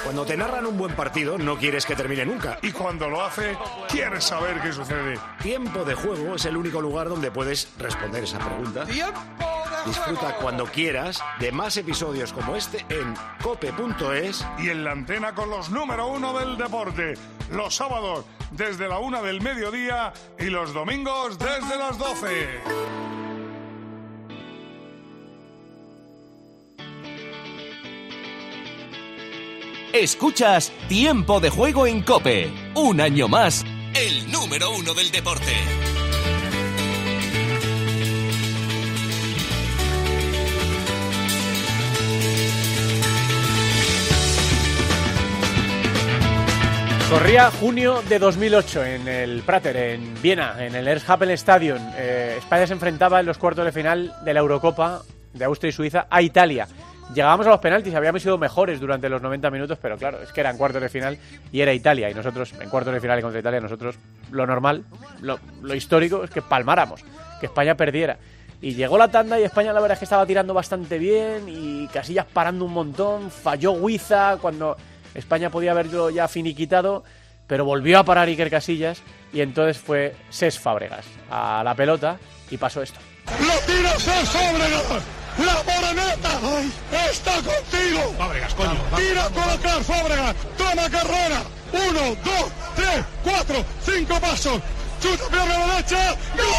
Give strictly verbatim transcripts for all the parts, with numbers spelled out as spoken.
Cuando te narran un buen partido, no quieres que termine nunca. Y cuando lo hace, quieres saber qué sucede. Tiempo de Juego es el único lugar donde puedes responder esa pregunta. Disfruta cuando quieras de más episodios como este en cope punto es y en la antena con los número uno del deporte. Los sábados desde la una del mediodía y los domingos desde las doce. Escuchas Tiempo de Juego en COPE. Un año más, el número uno del deporte. Corría junio de dos mil ocho en el Prater, en Viena, en el Erzhapel-Stadion. Eh, España se enfrentaba en los cuartos de final de la Eurocopa de Austria y Suiza a Italia. Llegábamos a los penaltis, habíamos sido mejores durante los noventa minutos, pero claro, es que eran cuartos de final y era Italia. Y nosotros, en cuartos de final y contra Italia, nosotros, lo normal, lo, lo histórico es que palmáramos, que España perdiera. Y llegó la tanda y España la verdad es que estaba tirando bastante bien y Casillas parando un montón, falló Huiza cuando España podía haberlo ya finiquitado, pero volvió a parar Iker Casillas y entonces fue Cesc Fábregas a la pelota y pasó esto. ¡Lo tira Cesc Fábregas! ¡La moreneta! ¡Ay! ¡Está contigo! Fábregas, coño. Tira a colocar Fábregas. Toma carrera. Uno, dos, tres, cuatro, cinco pasos. Chuta pierna derecha.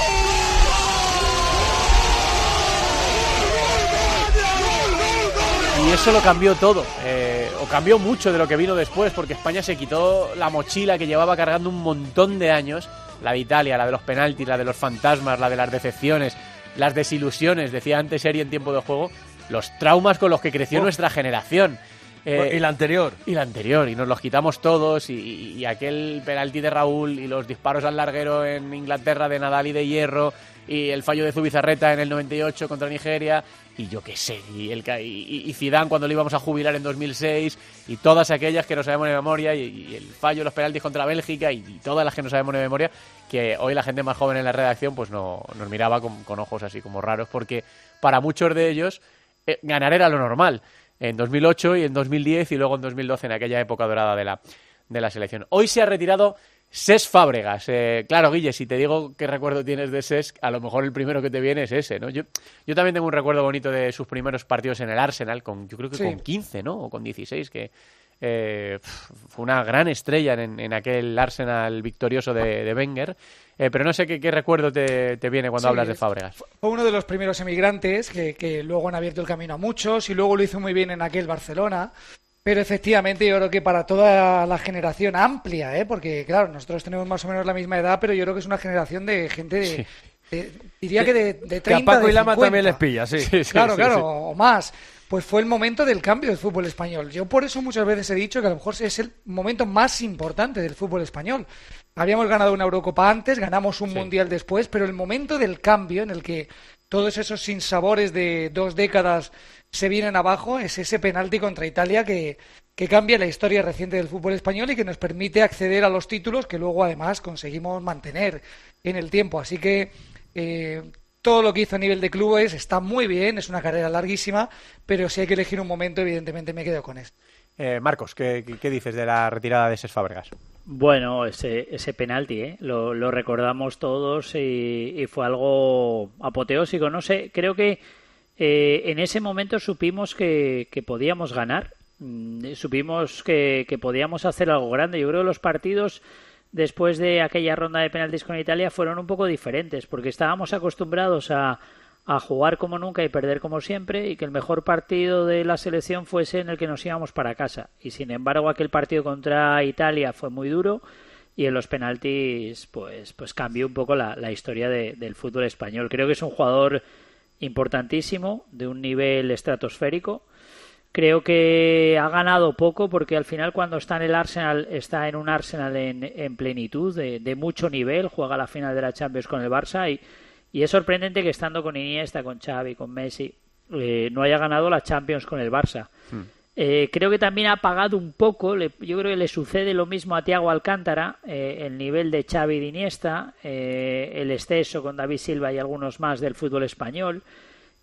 Y eso lo cambió todo, eh, o cambió mucho de lo que vino después, porque España se quitó la mochila que llevaba cargando un montón de años, la de Italia, la de los penaltis, la de los fantasmas, la de las decepciones, las desilusiones, decía antes Eri en Tiempo de Juego, los traumas con los que creció oh. nuestra generación. Eh, y la anterior. Y la anterior, y nos los quitamos todos, y, y aquel penalti de Raúl, y los disparos al larguero en Inglaterra de Nadal y de Hierro, y el fallo de Zubizarreta en el noventa y ocho contra Nigeria, y yo qué sé, y, el, y, y Zidane cuando lo íbamos a jubilar en dos mil seis, y todas aquellas que no sabemos de memoria, y, y el fallo de los penaltis contra Bélgica, y, y todas las que no sabemos de memoria, que hoy la gente más joven en la redacción pues no nos miraba con, con ojos así como raros, porque para muchos de ellos eh, ganar era lo normal. En dos mil ocho y en dos mil diez y luego en dos mil doce, en aquella época dorada de la, de la selección. Hoy se ha retirado Cesc Fábregas. Eh, claro, Guille, si te digo qué recuerdo tienes de Cesc, a lo mejor el primero que te viene es ese, ¿no? Yo, yo también tengo un recuerdo bonito de sus primeros partidos en el Arsenal, con yo creo que sí. con quince, ¿no? O con dieciséis, que eh, fue una gran estrella en, en aquel Arsenal victorioso de, de Wenger. Eh, pero no sé qué, qué recuerdo te, te viene cuando sí, hablas de Fábregas. Fue uno de los primeros emigrantes que, que luego han abierto el camino a muchos y luego lo hizo muy bien en aquel Barcelona. Pero efectivamente yo creo que para toda la generación amplia, ¿eh? Porque claro, nosotros tenemos más o menos la misma edad, pero yo creo que es una generación de gente de... Sí. De, diría que de, de treinta, que a Paco y Lama cincuenta. También les pilla, sí. sí, sí claro, sí, claro, sí. o más. Pues fue el momento del cambio del fútbol español. Yo por eso muchas veces he dicho que a lo mejor es el momento más importante del fútbol español. Habíamos ganado una Eurocopa antes, ganamos un sí. Mundial después, pero el momento del cambio en el que todos esos sinsabores de dos décadas se vienen abajo es ese penalti contra Italia que, que cambia la historia reciente del fútbol español y que nos permite acceder a los títulos que luego además conseguimos mantener en el tiempo. Así que eh, todo lo que hizo a nivel de clubes está muy bien, es una carrera larguísima, pero si hay que elegir un momento, evidentemente me quedo con esto. Eh, Marcos, ¿qué, ¿qué dices de la retirada de Cesc Fábregas? Bueno, ese, ese penalti, ¿eh? lo, lo recordamos todos y, y fue algo apoteósico. No sé, creo que eh, en ese momento supimos que, que podíamos ganar, mm, supimos que, que podíamos hacer algo grande. Yo creo que los partidos después de aquella ronda de penaltis con Italia fueron un poco diferentes, porque estábamos acostumbrados a, a jugar como nunca y perder como siempre, y que el mejor partido de la selección fuese en el que nos íbamos para casa. Y sin embargo aquel partido contra Italia fue muy duro y en los penaltis pues, pues cambió un poco la, la historia de, del fútbol español. Creo que es un jugador importantísimo, de un nivel estratosférico. Creo que ha ganado poco porque al final cuando está en el Arsenal está en un Arsenal en, en plenitud, de, de mucho nivel, juega la final de la Champions con el Barça y, y es sorprendente que estando con Iniesta, con Xavi, con Messi, eh, no haya ganado la Champions con el Barça. Hmm. Eh, creo que también ha pagado un poco, le, yo creo que le sucede lo mismo a Thiago Alcántara, eh, el nivel de Xavi y de Iniesta, eh, el exceso con David Silva y algunos más del fútbol español.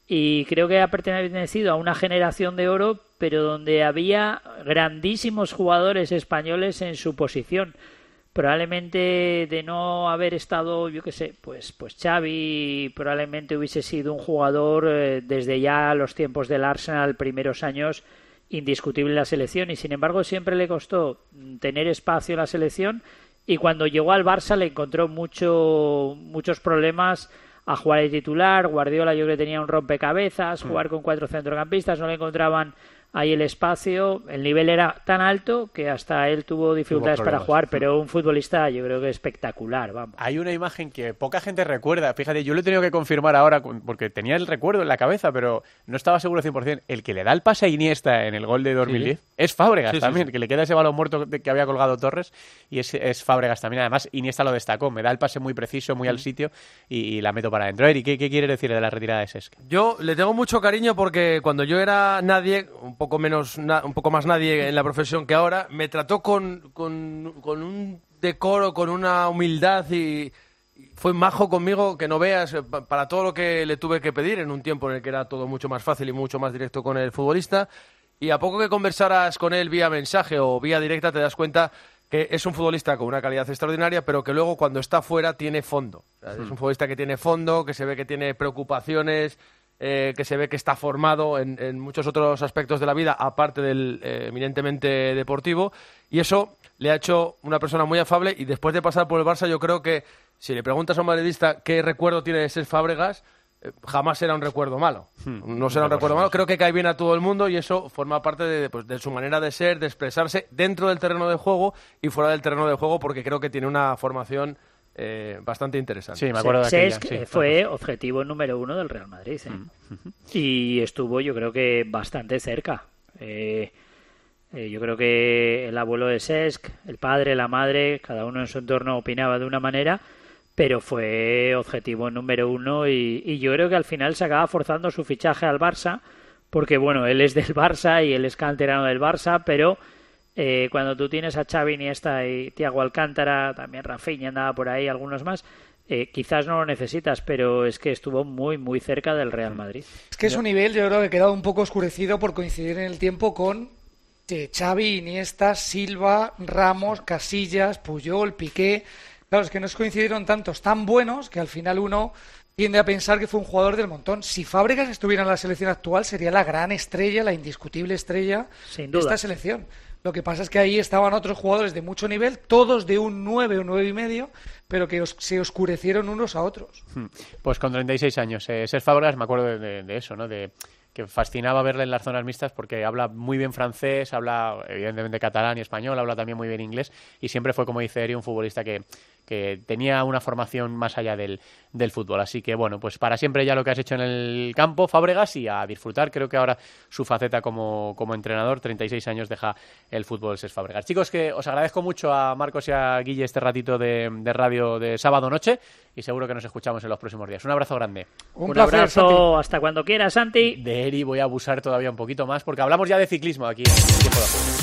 y creo que ha pertenecido a una generación de oro, pero donde había grandísimos jugadores españoles en su posición. Probablemente de no haber estado, yo qué sé, pues pues Xavi probablemente hubiese sido un jugador eh, desde ya los tiempos del Arsenal, primeros años, indiscutible en la selección, y sin embargo siempre le costó tener espacio en la selección, y cuando llegó al Barça le encontró mucho muchos problemas a jugar de titular. Guardiola yo creo que tenía un rompecabezas, jugar con cuatro centrocampistas, no le encontraban ahí el espacio, el nivel era tan alto que hasta él tuvo dificultades para jugar, pero un futbolista yo creo que espectacular, vamos. Hay una imagen que poca gente recuerda, fíjate, yo lo he tenido que confirmar ahora porque tenía el recuerdo en la cabeza, pero no estaba seguro cien por ciento. El que le da el pase a Iniesta en el gol de dos mil diez sí. es Fábregas sí, también, sí, sí. que le queda ese balón muerto que había colgado Torres, y es, es Fábregas también. Además, Iniesta lo destacó, me da el pase muy preciso, muy mm. al sitio, y, y la meto para adentro. Eri, ¿qué, qué quieres decir de la retirada de Cesc? Yo le tengo mucho cariño porque cuando yo era nadie, un poco menos na, un poco más nadie en la profesión que ahora, me trató con, con, con un decoro, con una humildad, y, y fue majo conmigo que no veas, para todo lo que le tuve que pedir en un tiempo en el que era todo mucho más fácil y mucho más directo con el futbolista. Y a poco que conversaras con él vía mensaje o vía directa te das cuenta que es un futbolista con una calidad extraordinaria, pero que luego cuando está fuera tiene fondo. O sea, mm. Es un futbolista que tiene fondo, que se ve que tiene preocupaciones, Eh, que se ve que está formado en, en muchos otros aspectos de la vida, aparte del eh, eminentemente deportivo, y eso le ha hecho una persona muy afable. Y después de pasar por el Barça, yo creo que si le preguntas a un madridista qué recuerdo tiene de Cesc Fábregas, eh, jamás será un recuerdo malo. Hmm. No será un recuerdo malo, creo que cae bien a todo el mundo, y eso forma parte de, pues, de su manera de ser, de expresarse dentro del terreno de juego y fuera del terreno de juego, porque creo que tiene una formación Eh, bastante interesante. Sí, me acuerdo de aquella. Cesc sí, fue objetivo número uno del Real Madrid, ¿eh? Mm. Y estuvo, yo creo que bastante cerca. Eh, eh, yo creo que el abuelo de Cesc, el padre, la madre, cada uno en su entorno opinaba de una manera, pero fue objetivo número uno, y, y yo creo que al final se acaba forzando su fichaje al Barça, porque bueno, él es del Barça y él es canterano del Barça, pero Eh, cuando tú tienes a Xavi, Iniesta y Thiago Alcántara, también Rafinha andaba por ahí, algunos más, eh, quizás no lo necesitas, pero es que estuvo muy, muy cerca del Real Madrid. Es que su nivel yo creo que ha quedado un poco oscurecido por coincidir en el tiempo con eh, Xavi, Iniesta, Silva, Ramos, Casillas, Puyol, Piqué. Claro, es que nos coincidieron tantos tan buenos que al final uno tiende a pensar que fue un jugador del montón. Si Fábregas estuviera en la selección actual, sería la gran estrella, la indiscutible estrella Sin de duda. esta selección. Lo que pasa es que ahí estaban otros jugadores de mucho nivel, todos de un nueve o nueve y medio, pero que os, se oscurecieron unos a otros. Pues con treinta y seis años. Eh, Cesc Fábregas, me acuerdo de, de, de eso, ¿no? De que fascinaba verle en las zonas mixtas porque habla muy bien francés, habla evidentemente catalán y español, habla también muy bien inglés, y siempre fue, como dice Eri, un futbolista que, que tenía una formación más allá del, del fútbol. Así que bueno, pues para siempre ya lo que has hecho en el campo, Fábregas, y a disfrutar. Creo que ahora su faceta como, como entrenador, treinta y seis años, deja el fútbol Cesc Fábregas. Chicos, que os agradezco mucho a Marcos y a Guille este ratito de, de radio de sábado noche, y seguro que nos escuchamos en los próximos días. Un abrazo grande. Un, un placer, abrazo, Santi. Hasta cuando quieras, Santi. De Eri voy a abusar todavía un poquito más, porque hablamos ya de ciclismo aquí en Tiempo de Juego.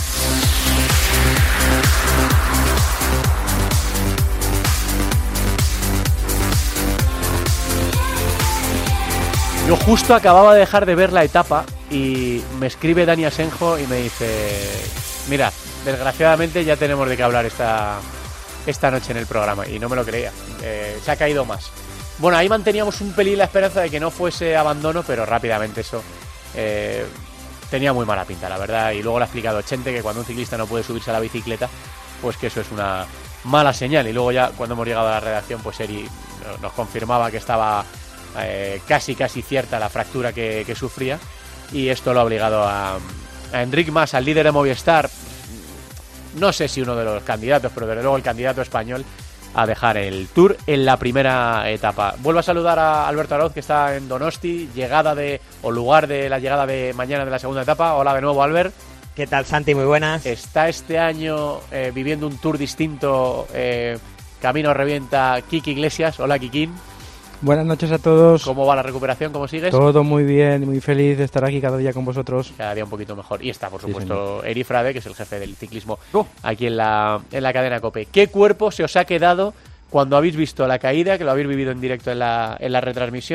Yo justo acababa de dejar de ver la etapa y me escribe Dani Asenjo y me dice: mira, desgraciadamente ya tenemos de qué hablar esta, esta noche en el programa. Y no me lo creía, eh, se ha caído más. Bueno, ahí manteníamos un pelín la esperanza de que no fuese abandono, pero rápidamente eso eh, tenía muy mala pinta, la verdad. Y luego le ha explicado Chente que cuando un ciclista no puede subirse a la bicicleta, pues que eso es una mala señal. Y luego ya cuando hemos llegado a la redacción, pues Eri nos confirmaba que estaba eh, casi casi cierta la fractura que, que sufría, y esto lo ha obligado a, a Enric Mas, al líder de Movistar, no sé si uno de los candidatos, pero desde luego el candidato español, a dejar el Tour en la primera etapa. Vuelvo a saludar a Alberto Arauz, que está en Donosti, llegada de o lugar de la llegada de mañana de la segunda etapa. Hola de nuevo, Albert. ¿Qué tal, Santi? Muy buenas. Está este año eh, viviendo un Tour distinto, eh, camino revienta Kiki Iglesias. Hola, Kikín. Buenas noches a todos. ¿Cómo va la recuperación? ¿Cómo sigues? Todo muy bien, muy feliz de estar aquí cada día con vosotros. Cada día un poquito mejor. Y está, por supuesto, sí, Eri Frade, que es el jefe del ciclismo oh. aquí en la, en la cadena COPE. ¿Qué cuerpo se os ha quedado cuando habéis visto la caída, que lo habéis vivido en directo en la, en la retransmisión,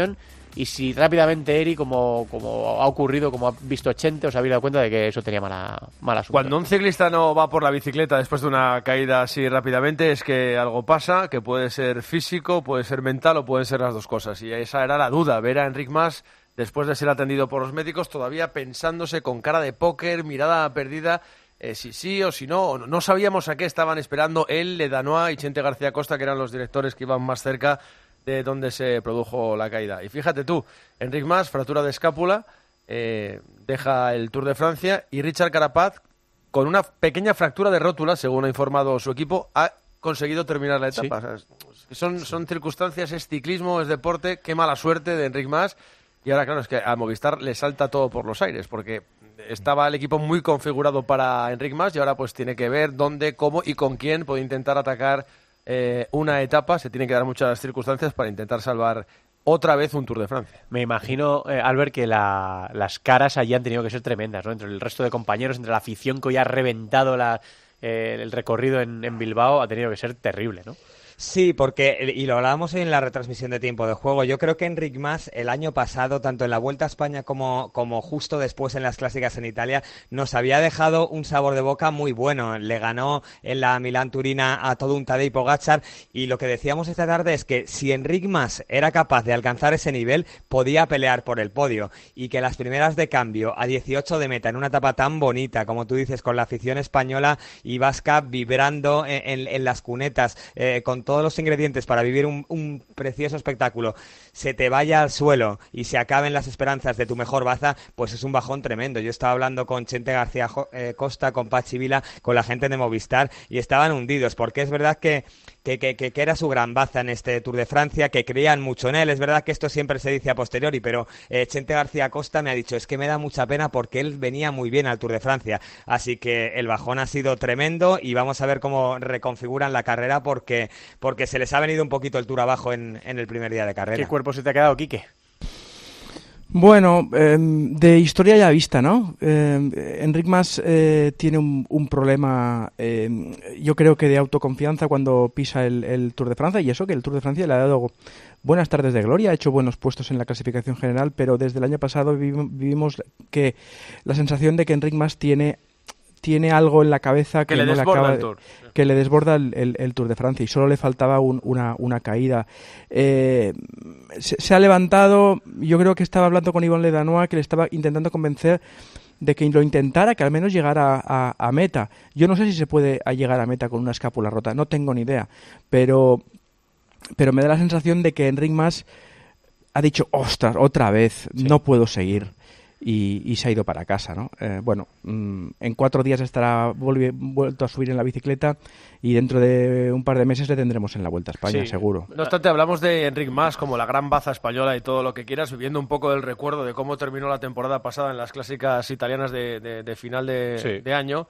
y si rápidamente Eri, como, como ha ocurrido, como ha visto Chente, os habéis dado cuenta de que eso tenía mala, mala suerte. Cuando un ciclista no va por la bicicleta después de una caída así rápidamente es que algo pasa, que puede ser físico, puede ser mental o pueden ser las dos cosas. Y esa era la duda, ver a Enric Mas, después de ser atendido por los médicos, todavía pensándose con cara de póker, mirada perdida, eh, si sí o si no. No sabíamos a qué estaban esperando él, Ledanois y Chente García Costa, que eran los directores que iban más cerca de donde se produjo la caída. Y fíjate tú, Enric Mas, fractura de escápula, eh, deja el Tour de Francia, y Richard Carapaz, con una pequeña fractura de rótula, según ha informado su equipo, ha conseguido terminar la etapa. Sí. O sea, son, son circunstancias, es ciclismo, es deporte, qué mala suerte de Enric Mas. Y ahora, claro, es que a Movistar le salta todo por los aires, porque estaba el equipo muy configurado para Enric Mas y ahora pues tiene que ver dónde, cómo y con quién puede intentar atacar Eh, una etapa. Se tiene que dar muchas circunstancias para intentar salvar otra vez un Tour de Francia. Me imagino, eh, Albert, que la, las caras allí han tenido que ser tremendas, ¿no? Entre el resto de compañeros, entre la afición que hoy ha reventado la, eh, el recorrido en, en Bilbao, ha tenido que ser terrible, ¿no? Sí, porque, y lo hablábamos hoy en la retransmisión de Tiempo de Juego, yo creo que Enric Mas el año pasado, tanto en la Vuelta a España como, como justo después en las clásicas en Italia, nos había dejado un sabor de boca muy bueno. Le ganó en la Milán-Turina a todo un Tadej Pogačar, y lo que decíamos esta tarde es que si Enric Mas era capaz de alcanzar ese nivel, podía pelear por el podio, y que las primeras de cambio a dieciocho de meta en una etapa tan bonita, como tú dices, con la afición española y vasca vibrando en, en, en las cunetas, eh, con todos los ingredientes para vivir un, un precioso espectáculo, se te vaya al suelo y se acaben las esperanzas de tu mejor baza, pues es un bajón tremendo. Yo estaba hablando con Chente García eh, Costa, con Pachi Vila, con la gente de Movistar, y estaban hundidos, porque es verdad que, que, que, que era su gran baza en este Tour de Francia, que creían mucho en él. Es verdad que esto siempre se dice a posteriori, pero eh, Chente García Costa me ha dicho, es que me da mucha pena porque él venía muy bien al Tour de Francia. Así que el bajón ha sido tremendo, y vamos a ver cómo reconfiguran la carrera, porque porque se les ha venido un poquito el Tour abajo en, en el primer día de carrera. ¿Qué cuerpo se te ha quedado, Quique? Bueno, eh, de historia ya vista, ¿no? Eh, Enric Mas eh, tiene un, un problema, eh, yo creo que de autoconfianza cuando pisa el, el Tour de Francia, y eso que el Tour de Francia le ha dado buenas tardes de gloria, ha hecho buenos puestos en la clasificación general, pero desde el año pasado vivimos, vivimos que la sensación de que Enric Mas tiene... tiene algo en la cabeza que, que, le, no le, acaba de, que le desborda el, el, el Tour de Francia, y solo le faltaba un, una, una caída. Eh, se, se ha levantado, yo creo que estaba hablando con Yvon Ledanois, que le estaba intentando convencer de que lo intentara, que al menos llegara a, a, a meta. Yo no sé si se puede llegar a meta con una escápula rota, no tengo ni idea, pero, pero me da la sensación de que Enric Mas ha dicho, ostras, otra vez, sí. no puedo seguir. Y, y se ha ido para casa, ¿no? Eh, bueno, mmm, en cuatro días estará volvi- vuelto a subir en la bicicleta, y dentro de un par de meses le tendremos en la Vuelta a España, sí. seguro. No obstante, hablamos de Enric Mas como la gran baza española y todo lo que quieras, viviendo un poco del recuerdo de cómo terminó la temporada pasada en las clásicas italianas de, de, de final de, sí. de año.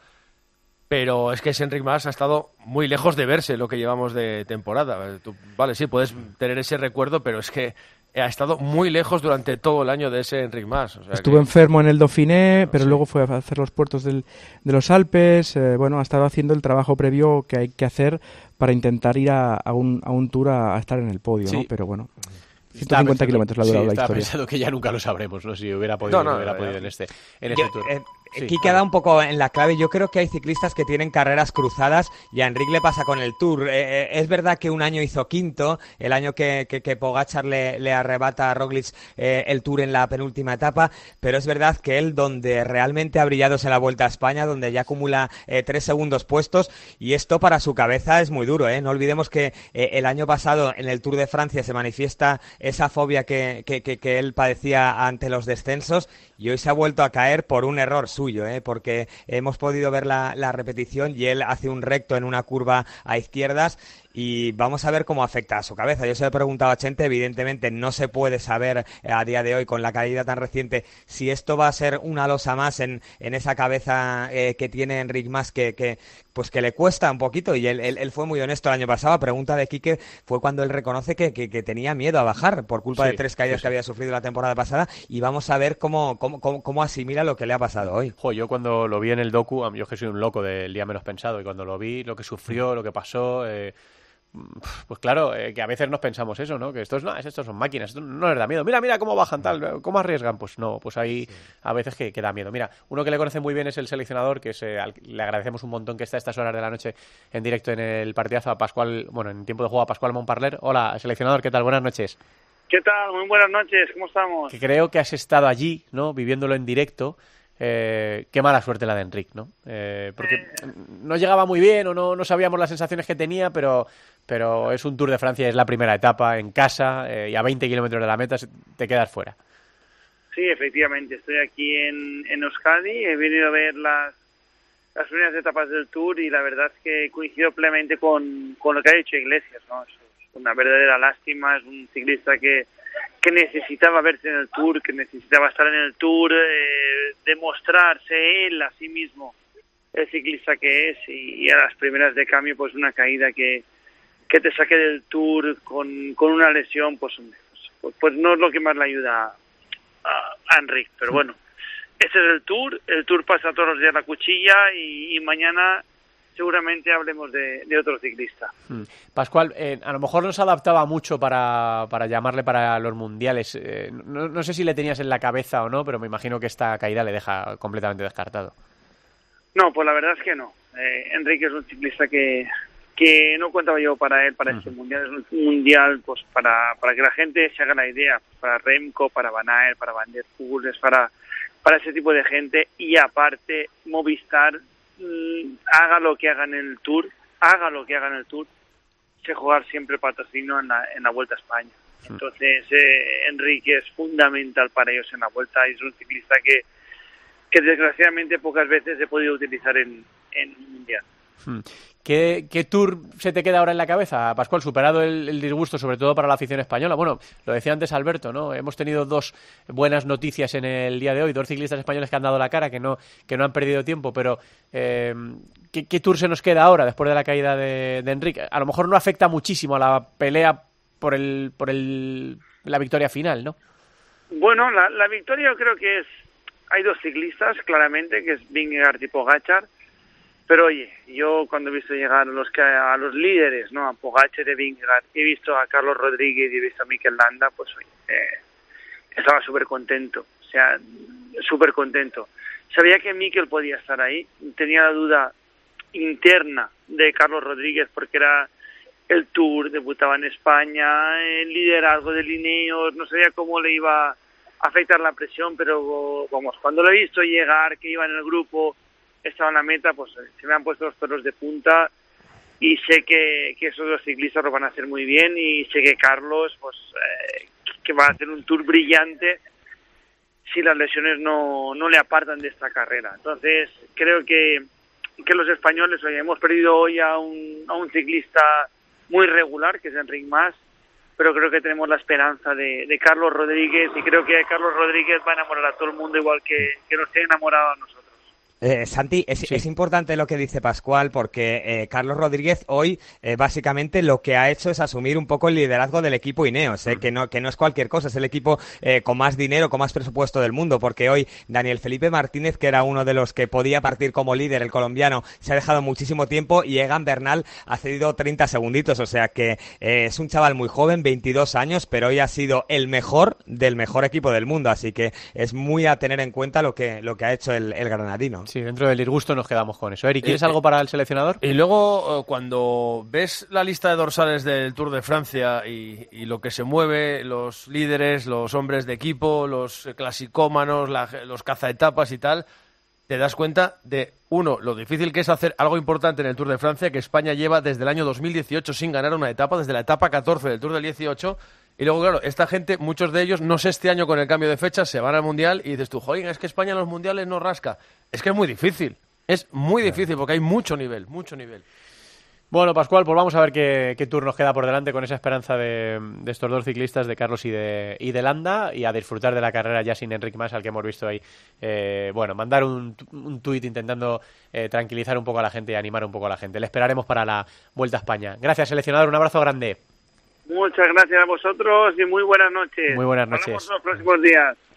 Pero es que ese Enric Mas ha estado muy lejos de verse lo que llevamos de temporada. Tú, vale, sí, puedes tener ese recuerdo, pero es que ha estado muy lejos durante todo el año de ese Enric Mas. O sea Estuvo que... enfermo en el Dauphiné, pero sí. luego fue a hacer los puertos del, de los Alpes. Eh, bueno, ha estado haciendo el trabajo previo que hay que hacer para intentar ir a, a, un, a un Tour a, a estar en el podio, sí. ¿no? Pero bueno... ciento cincuenta kilómetros la durado sí, la historia. Estaba pensando que ya nunca lo sabremos, ¿no? Si hubiera podido, no, no, no hubiera no, podido no. en este, en Yo, este Tour. Eh, Sí, Aquí queda un poco en la clave. Yo creo que hay ciclistas que tienen carreras cruzadas, y a Enric le pasa con el Tour. Eh, es verdad que un año hizo quinto, el año que, que, que Pogačar le, le arrebata a Roglic eh, el Tour en la penúltima etapa, pero es verdad que él donde realmente ha brillado es en la Vuelta a España, donde ya acumula eh, tres segundos puestos, y esto para su cabeza es muy duro, ¿eh? No olvidemos que eh, el año pasado en el Tour de Francia se manifiesta esa fobia que, que, que, que él padecía ante los descensos, y hoy se ha vuelto a caer por un error suyo, ¿eh? Porque hemos podido ver la, la repetición, y él hace un recto en una curva a izquierdas, y vamos a ver cómo afecta a su cabeza. Yo se lo he preguntado a Chente, evidentemente no se puede saber a día de hoy, con la caída tan reciente, si esto va a ser una losa más en, en esa cabeza eh, que tiene Enric Mas, que, que pues que le cuesta un poquito, y él, él, él fue muy honesto el año pasado. Pregunta de Quique fue cuando él reconoce que, que, que tenía miedo a bajar por culpa sí, de tres caídas sí, sí. que había sufrido la temporada pasada, y vamos a ver cómo, cómo, cómo, cómo asimila lo que le ha pasado hoy. Jo, yo cuando lo vi en el docu, yo que soy un loco del día menos pensado, y cuando lo vi, lo que sufrió, lo que pasó... Eh... pues claro, eh, que a veces nos pensamos eso, ¿no? Que estos no, estos son máquinas, esto no les da miedo. Mira, mira cómo bajan tal, cómo arriesgan. Pues no, pues hay sí. a veces que, que da miedo. Mira, uno que le conoce muy bien es el seleccionador, que es, eh, al, le agradecemos un montón que está a estas horas de la noche en directo en el partidazo, a Pascual, bueno, en tiempo de juego a Pascual Montparler. Hola, seleccionador, ¿qué tal? Buenas noches. ¿Qué tal? Muy buenas noches, ¿cómo estamos? Que creo que has estado allí, ¿no? Viviéndolo en directo. Eh, qué mala suerte la de Enric, ¿no? Eh, porque eh... no llegaba muy bien o no, no sabíamos las sensaciones que tenía, pero, pero es un Tour de Francia, es la primera etapa en casa eh, y a veinte kilómetros de la meta te quedas fuera. Sí, efectivamente, estoy aquí en, en Euskadi, he venido a ver las, las primeras etapas del Tour y la verdad es que coincido plenamente con, con lo que ha dicho Iglesias, ¿no? Es una verdadera lástima, es un ciclista que que necesitaba verse en el Tour, que necesitaba estar en el Tour, eh, demostrarse él a sí mismo el ciclista que es, y, y a las primeras de cambio pues una caída que, que te saque del Tour con, con una lesión, pues, pues pues no es lo que más le ayuda a, a Enric, pero bueno, ese es el Tour, el Tour pasa todos los días la cuchilla y, y mañana seguramente hablemos de, de otro ciclista. Hmm. Pascual, eh, a lo mejor no se adaptaba mucho para, para llamarle para los mundiales. Eh, no, no sé si le tenías en la cabeza o no, pero me imagino que esta caída le deja completamente descartado. No, pues la verdad es que no. Eh, Enrique es un ciclista que, que no contaba yo para él, para hmm. este mundial. Es un mundial pues para, para que la gente se haga la idea, para Remco, para Van Aert, para Van der Poel, es para, para ese tipo de gente. Y aparte, Movistar, haga lo que haga en el Tour, haga lo que haga en el Tour, se jugar siempre patrocinio en la, en la Vuelta a España. Entonces, eh, Enrique es fundamental para ellos en la Vuelta y es un ciclista que, que desgraciadamente pocas veces he podido utilizar en, en un mundial. ¿Qué, ¿Qué Tour se te queda ahora en la cabeza, Pascual? Superado el, el disgusto, sobre todo para la afición española. Bueno, lo decía antes Alberto, ¿no? Hemos tenido dos buenas noticias en el día de hoy, dos ciclistas españoles que han dado la cara, que no, que no han perdido tiempo, pero eh, ¿qué, ¿qué Tour se nos queda ahora después de la caída de, de Enric? A lo mejor no afecta muchísimo a la pelea por el, por el, la victoria final, ¿no? Bueno, la, la victoria yo creo que es... Hay dos ciclistas, claramente, que es Vingegaard y Pogačar. Pero oye, yo cuando he visto llegar a los que a los líderes, ¿no? A Pogačar y Vingegaard, he visto a Carlos Rodríguez y he visto a Mikel Landa, pues oye, eh, estaba súper contento, o sea, súper contento. Sabía que Mikel podía estar ahí, tenía la duda interna de Carlos Rodríguez porque era el Tour, debutaba en España, el liderazgo de Ineos, no sabía cómo le iba a afectar la presión, pero vamos, cuando lo he visto llegar, que iba en el grupo, estaba en la meta, pues se me han puesto los pelos de punta y sé que, que esos dos ciclistas lo van a hacer muy bien y sé que Carlos pues eh, que va a hacer un Tour brillante si las lesiones no, no le apartan de esta carrera. Entonces creo que, que los españoles, oye, hemos perdido hoy a un, a un ciclista muy regular, que es Enric Mas, pero creo que tenemos la esperanza de, de Carlos Rodríguez y creo que Carlos Rodríguez va a enamorar a todo el mundo igual que, que nos tiene enamorado a nosotros. Eh, Santi, es, sí. es importante lo que dice Pascual porque eh, Carlos Rodríguez hoy eh, básicamente lo que ha hecho es asumir un poco el liderazgo del equipo Ineos, eh, mm. que, no, que no es cualquier cosa, es el equipo eh, con más dinero, con más presupuesto del mundo, porque hoy Daniel Felipe Martínez, que era uno de los que podía partir como líder, el colombiano, se ha dejado muchísimo tiempo y Egan Bernal ha cedido treinta segunditos, o sea que eh, es un chaval muy joven, veintidós años, pero hoy ha sido el mejor del mejor equipo del mundo, así que es muy a tener en cuenta lo que, lo que ha hecho el, el granadino. Sí, dentro del disgusto nos quedamos con eso. Eric, ¿quieres eh, algo para el seleccionador? Y luego, cuando ves la lista de dorsales del Tour de Francia y, y lo que se mueve, los líderes, los hombres de equipo, los clasicómanos, la, los cazaetapas y tal, te das cuenta de, uno, lo difícil que es hacer algo importante en el Tour de Francia, que España lleva desde el año dos mil dieciocho sin ganar una etapa, desde la etapa catorce del Tour del dieciocho. Y luego, claro, esta gente, muchos de ellos, no sé este año con el cambio de fecha, se van al Mundial y dices tú, joder, es que España en los Mundiales no rasca. Es que es muy difícil, es muy difícil porque hay mucho nivel, mucho nivel. Bueno, Pascual, pues vamos a ver qué, qué tour nos queda por delante con esa esperanza de, de estos dos ciclistas, de Carlos y de, y de Landa, y a disfrutar de la carrera ya sin Enric Mas, al que hemos visto ahí. Eh, bueno, mandar un, un tuit intentando eh, tranquilizar un poco a la gente y animar un poco a la gente. Le esperaremos para la Vuelta a España. Gracias, seleccionador, un abrazo grande. Muchas gracias a vosotros y muy buenas noches. Muy buenas noches. Nos vemos los próximos días.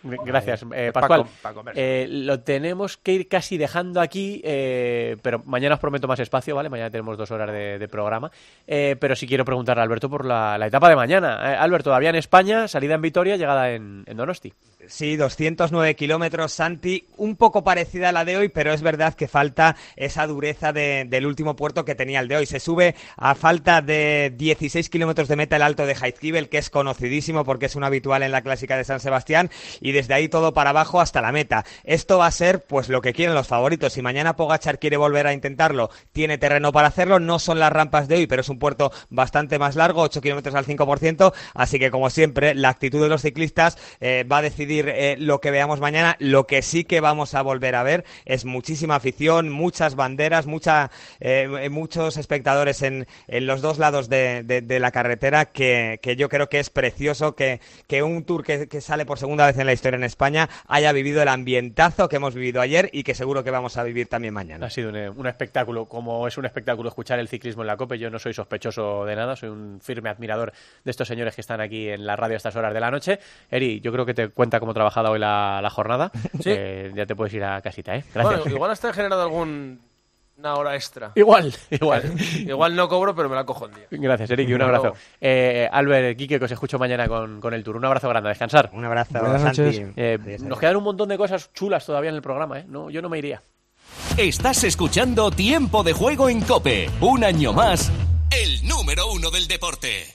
Gracias, eh, Pascual. Eh, lo tenemos que ir casi dejando aquí, eh, pero mañana os prometo más espacio, ¿vale? Mañana tenemos dos horas de, de programa. Eh, pero sí quiero preguntarle a Alberto por la, la etapa de mañana. Eh, Alberto, todavía en España, salida en Vitoria, llegada en, en Donosti. Sí, doscientos nueve kilómetros, Santi, un poco parecida a la de hoy, pero es verdad que falta esa dureza de, del último puerto que tenía el de hoy. Se sube a falta de dieciséis kilómetros de meta el Alto de Jaizkibel, que es conocidísimo porque es un habitual en la Clásica de San Sebastián, y desde ahí todo para abajo hasta la meta. Esto va a ser pues lo que quieren los favoritos. Si mañana Pogačar quiere volver a intentarlo, tiene terreno para hacerlo. No son las rampas de hoy, pero es un puerto bastante más largo, ocho kilómetros al cinco por ciento, así que como siempre, la actitud de los ciclistas eh, va a decidir Eh, lo que veamos mañana. Lo que sí que vamos a volver a ver es muchísima afición, muchas banderas, mucha, eh, muchos espectadores en, en los dos lados de, de, de la carretera, que, que yo creo que es precioso que, que un Tour que, que sale por segunda vez en la historia en España haya vivido el ambientazo que hemos vivido ayer y que seguro que vamos a vivir también mañana. Ha sido un, un espectáculo, como es un espectáculo escuchar el ciclismo en la COPE. Yo no soy sospechoso de nada, soy un firme admirador de estos señores que están aquí en la radio a estas horas de la noche. Eri, yo creo que te cuenta cómo trabajada hoy la, la jornada. ¿Sí? Eh, ya te puedes ir a casita, ¿eh? Gracias. Bueno, igual hasta he generado algún una hora extra. Igual, igual. Igual no cobro, pero me la cojo el día. Gracias, Eric, y un abrazo. Eh, Albert, Quique, que os escucho mañana con, con el Tour. Un abrazo grande, a descansar. Un abrazo, Santi. Eh, nos quedan un montón de cosas chulas todavía en el programa, ¿eh? No, yo no me iría. Estás escuchando Tiempo de Juego en COPE. Un año más, el número uno del deporte.